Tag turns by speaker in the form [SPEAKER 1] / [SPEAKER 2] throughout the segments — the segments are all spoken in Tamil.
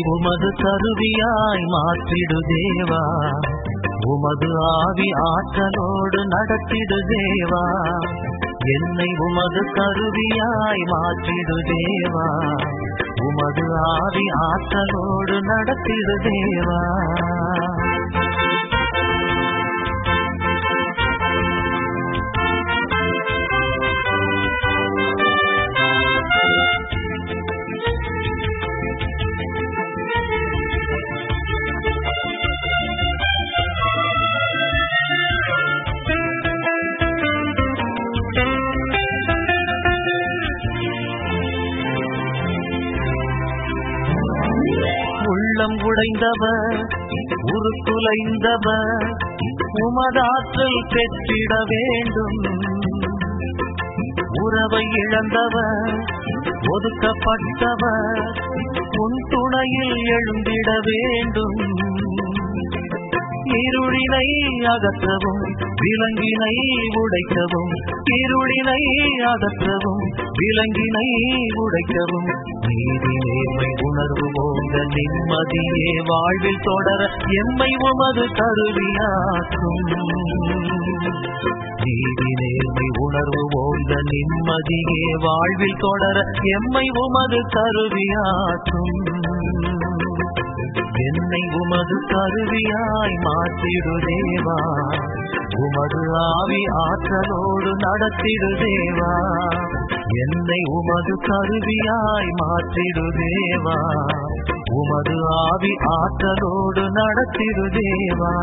[SPEAKER 1] உமது கருவியாய் மாற்றிடு தேவா, உமது ஆவி ஆற்றலோடு நடத்திடு தேவா. என்னை உமது கருவியாய் மாற்றிடு தேவா, உமது ஆவி ஆற்றலோடு நடத்திடு தேவா. உள்ளம் உடைந்தவர் உருக்குலைந்தவர் உமதாற்றல் பெற்றிட வேண்டும். உறவை இழந்தவர் ஒதுக்கப்பட்டவர் உன் துணையில் எழுந்திட வேண்டும். இருளினை அகற்றவும் விலங்கினை உடைக்கவும், இருளினை அகற்றவும் விலங்கினை உடைக்கவும், நீதி நேர்மை உணர்வு ஓங்க நிம்மதியே வாழ்வில் தொடர எம்மை உமது கருவியாக்கும். நீதி நேர்மை உணர்வு ஓங்க நிம்மதியே வாழ்வில் தொடர எம்மை உமது கருவியாக்கும். என்னை உமது கருவியாய் மாற்றிடு தேவா, உமது ஆவி ஆற்றலோடு நடத்திடு தேவா. என்னை உமது கருவியாய் மாற்றிடு தேவா, உமது ஆவி ஆற்றலோடு நடத்திடு தேவா.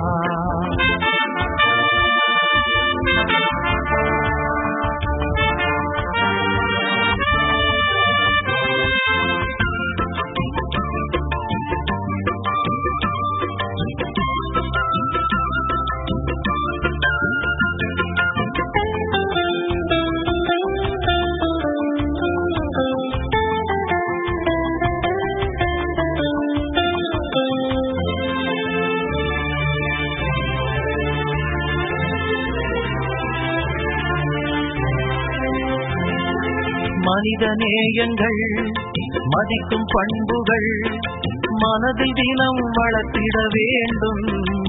[SPEAKER 1] மனித நேயங்கள் மதிக்கும் பண்புகள் மனதில் தினம் வளர்த்திட வேண்டும்.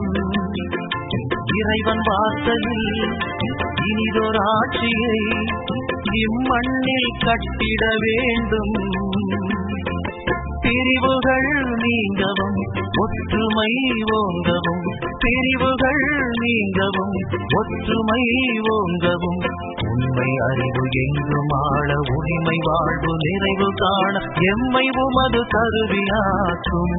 [SPEAKER 1] இறைவன் வார்த்தையில் இனிதொரு ஆட்சியை இம்மண்ணில் கட்டிட வேண்டும். பிரிவுகள் நீங்கவும் ஒற்றுமை ஓங்கவும், பிரிவுகள் நீங்கவும் ஒற்றுமை ஓங்கவும், உண்மை அறிவு எங்கும் ஆள உரிமை வாழ்வு நிறைவு காண எம்மை உமது கருவியாக்கும்.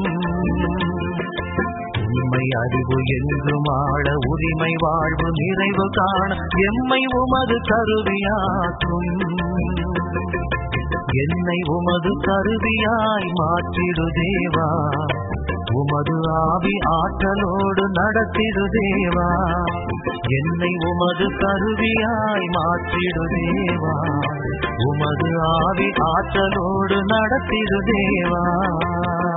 [SPEAKER 1] உண்மை அறிவு எங்கும் ஆள உரிமை வாழ்வு நிறைவு காண எம்மை உமது கருவியாக்கும். என்னை உமது கருவியாய் மாற்றிடு தேவா, உமது ஆவி ஆற்றலோடு நடத்திடு தேவா. என்னை உமது கருவியாய் மாற்றிடு தேவா, உமது ஆவி ஆற்றலோடு நடத்திடு தேவா.